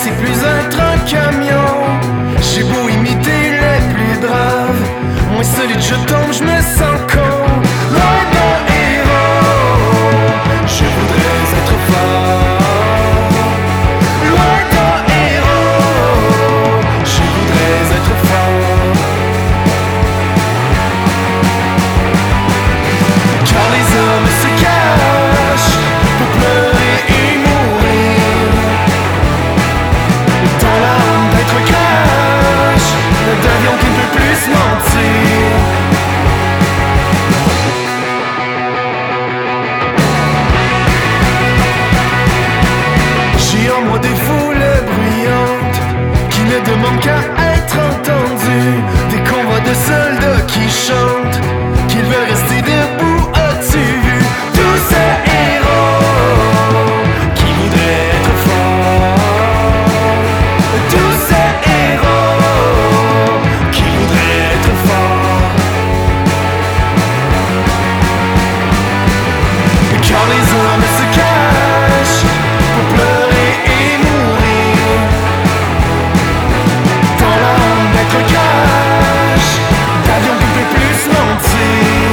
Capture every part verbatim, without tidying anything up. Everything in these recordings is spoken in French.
sais plus être un camion. J'ai beau imiter les plus braves, moi solide je tombe, je me sens con. Loin d'un héros, je voudrais être fort. Loin d'un héros, je voudrais être fort. Car les hommes se cachent pour pleurer et mourir. Dans l'âme d'être crash d'avion qui ne peut plus se mentir. J'ai en moi des foules bruyantes qui ne demandent qu'à être entendues. Des convois de soldats qui chantent qu'ils veulent rester debout. As-tu vu tous ces héros qui voudraient être forts? Tous ces héros qui voudraient être forts. Car les hommes se cachent pour pleurer et mourir. Dans l'âme d'être cash d'avion qui ne peut plus se mentir.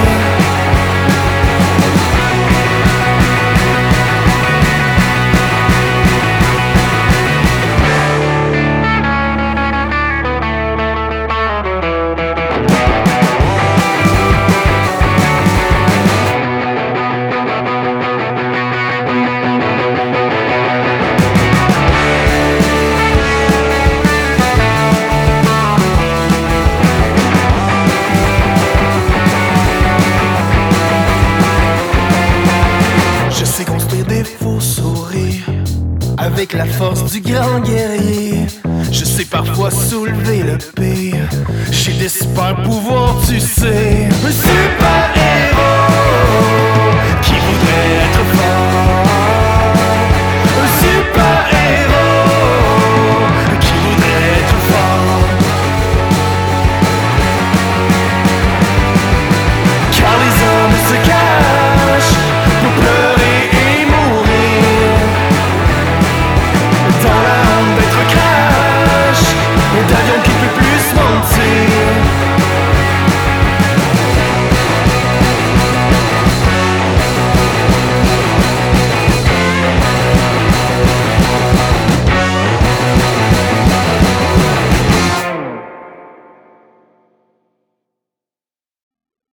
Je sais construire des faux sourires avec la force du grand guerrier. Je sais parfois soulever le pire. J'ai des super pouvoirs, tu sais. Un super héros qui voudrait être fort. Un super héros